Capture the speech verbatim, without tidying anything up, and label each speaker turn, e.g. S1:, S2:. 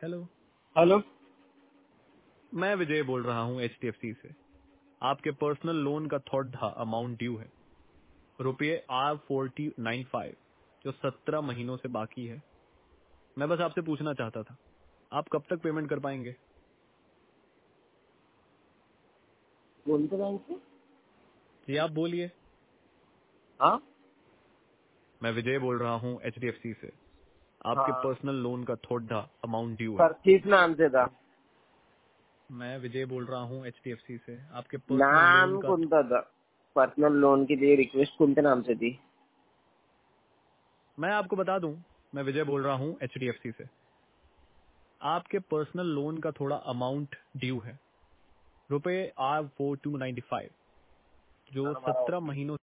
S1: Hello.
S2: Hello.
S1: मैं विजय बोल रहा हूँ एच डी एफ सी से। आपके पर्सनल लोन का थोड़ा अमाउंट ड्यू है, रुपये आर फोर्टी नाइन फाइव, जो सत्रह महीनों से बाकी है। मैं बस आपसे पूछना चाहता था, आप कब तक पेमेंट कर पाएंगे?
S2: बोलते बैंक से।
S1: जी आप बोलिए।
S2: हाँ
S1: मैं विजय बोल रहा हूँ एच डी एफ सी से। आपके
S2: हाँ
S1: पर्सनल लोन का थोड़ा अमाउंट ड्यू है।
S2: सर, किस नाम से था?
S1: मैं विजय बोल रहा हूँ एच डी एफ सी से। आपके पर्सनल लोन
S2: नाम
S1: का,
S2: कोणता था? पर्सनल लोन की लिए रिक्वेस्ट कोणत्या नाम से थी?
S1: मैं आपको बता दूं, मैं विजय बोल रहा हूँ एच डी एफ सी से। आपके पर्सनल लोन का थोड़ा अमाउंट ड्यू है, रुपये आर फोर टू नाइन्टी फाइव, जो
S2: हमारा
S1: सत्रह महीनों